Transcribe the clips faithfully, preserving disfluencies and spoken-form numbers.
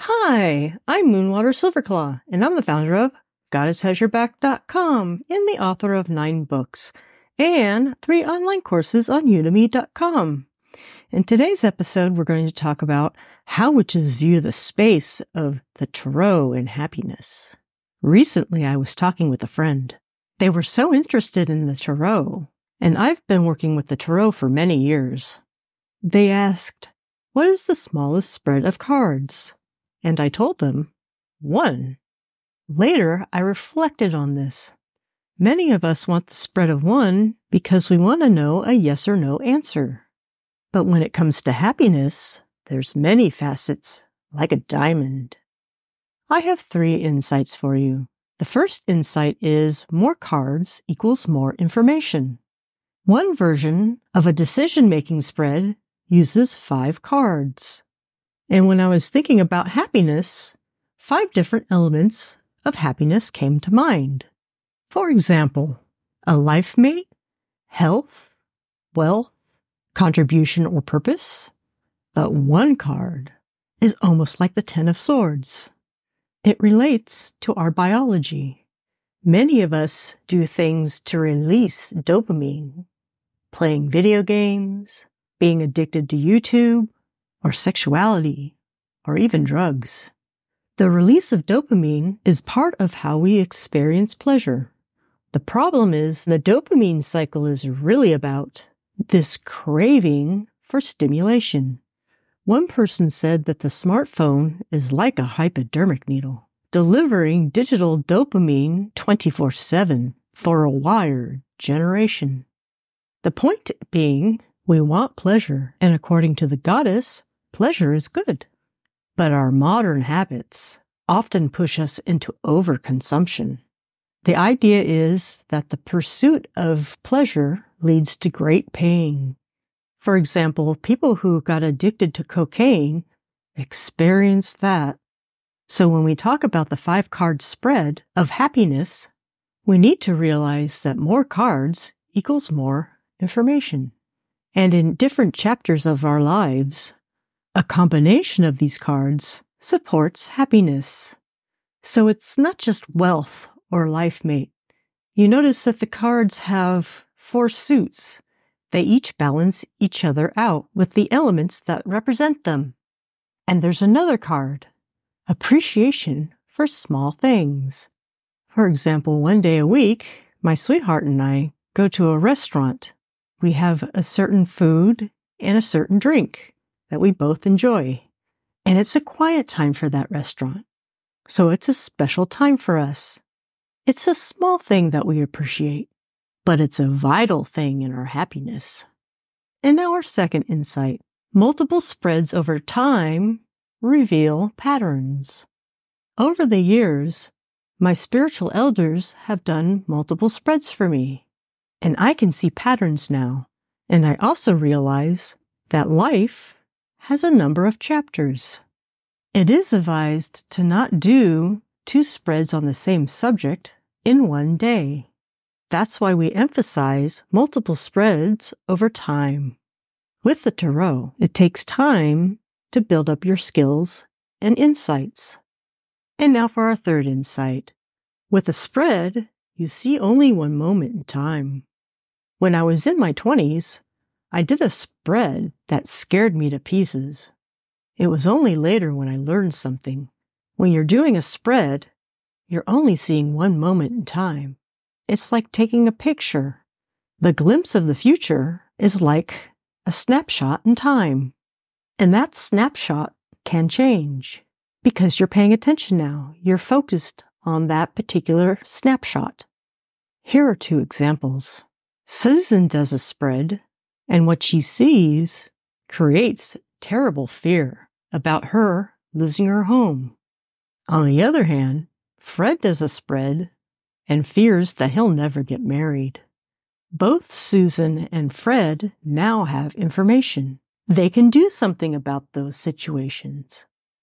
Hi, I'm Moonwater Silverclaw, and I'm the founder of Goddess Has Your Back dot com and the author of nine books and three online courses on Udemy dot com. In today's episode, we're going to talk about how witches view the space of the tarot and happiness. Recently, I was talking with a friend. They were so interested in the tarot, and I've been working with the tarot for many years. They asked, "What is the smallest spread of cards?" And I told them, one. Later, I reflected on this. Many of us want the spread of one because we want to know a yes or no answer. But when it comes to happiness, there's many facets, like a diamond. I have three insights for you. The first insight is more cards equals more information. One version of a decision-making spread uses five cards. And when I was thinking about happiness, five different elements of happiness came to mind. For example, a life mate, health, wealth, contribution or purpose. But one card is almost like the Ten of Swords. It relates to our biology. Many of us do things to release dopamine, playing video games, being addicted to YouTube, or sexuality, or even drugs. The release of dopamine is part of how we experience pleasure. The problem is the dopamine cycle is really about this craving for stimulation. One person said that the smartphone is like a hypodermic needle, delivering digital dopamine twenty-four seven for a wired generation. The point being, we want pleasure, and according to the goddess, pleasure is good. But our modern habits often push us into overconsumption. The idea is that the pursuit of pleasure leads to great pain. For example, people who got addicted to cocaine experienced that. So when we talk about the five-card spread of happiness, we need to realize that more cards equals more information. And in different chapters of our lives, a combination of these cards supports happiness. So it's not just wealth or life mate. You notice that the cards have four suits. They each balance each other out with the elements that represent them. And there's another card, appreciation for small things. For example, one day a week, my sweetheart and I go to a restaurant. We have a certain food and a certain drink that we both enjoy. And it's a quiet time for that restaurant. So it's a special time for us. It's a small thing that we appreciate, but it's a vital thing in our happiness. And now our second insight. Multiple spreads over time reveal patterns. Over the years, my spiritual elders have done multiple spreads for me. And I can see patterns now. And I also realize that life has a number of chapters. It is advised to not do two spreads on the same subject in one day. That's why we emphasize multiple spreads over time. With the tarot, it takes time to build up your skills and insights. And now for our third insight. With a spread, you see only one moment in time. When I was in my twenties, I did a spread that scared me to pieces. It was only later when I learned something. When you're doing a spread, you're only seeing one moment in time. It's like taking a picture. The glimpse of the future is like a snapshot in time. And that snapshot can change because you're paying attention now. You're focused on that particular snapshot. Here are two examples. Susan does a spread, and what she sees creates terrible fear about her losing her home. On the other hand, Fred does a spread and fears that he'll never get married. Both Susan and Fred now have information. They can do something about those situations.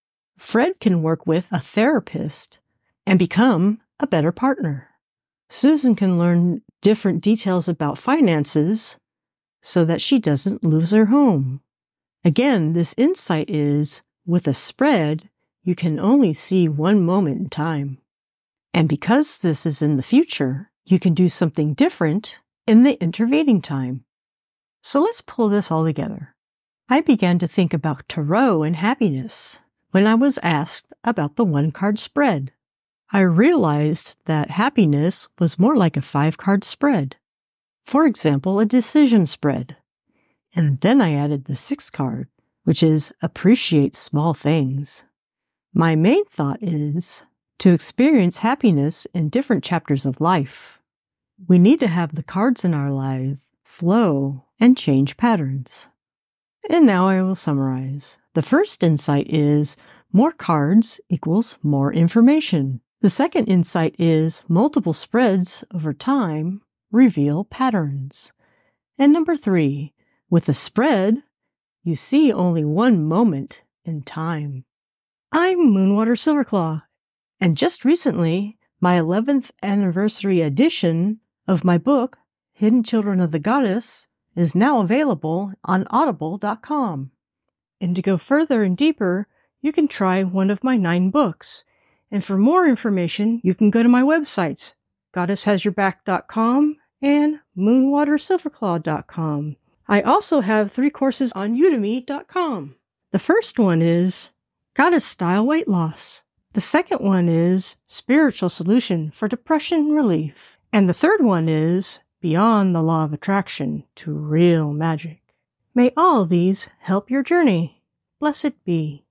Fred can work with a therapist and become a better partner. Susan can learn different details about finances so that she doesn't lose her home. Again, this insight is, with a spread, you can only see one moment in time. And because this is in the future, you can do something different in the intervening time. So let's pull this all together. I began to think about tarot and happiness when I was asked about the one-card spread. I realized that happiness was more like a five-card spread. For example, a decision spread. And then I added the sixth card, which is appreciate small things. My main thought is to experience happiness in different chapters of life. We need to have the cards in our life flow and change patterns. And now I will summarize. The first insight is more cards equals more information. The second insight is multiple spreads over time reveal patterns. And number three, with a spread, you see only one moment in time. I'm Moonwater Silverclaw, and just recently, my eleventh anniversary edition of my book, Hidden Children of the Goddess, is now available on audible dot com. And to go further and deeper, you can try one of my nine books. And for more information, you can go to my websites, goddess has your back dot com and moonwater silverclaw dot com. I also have three courses on udemy dot com. The first one is Goddess Style Weight Loss. The second one is Spiritual Solution for Depression Relief. And the third one is Beyond the Law of Attraction to Real Magic. May all these help your journey. Blessed be.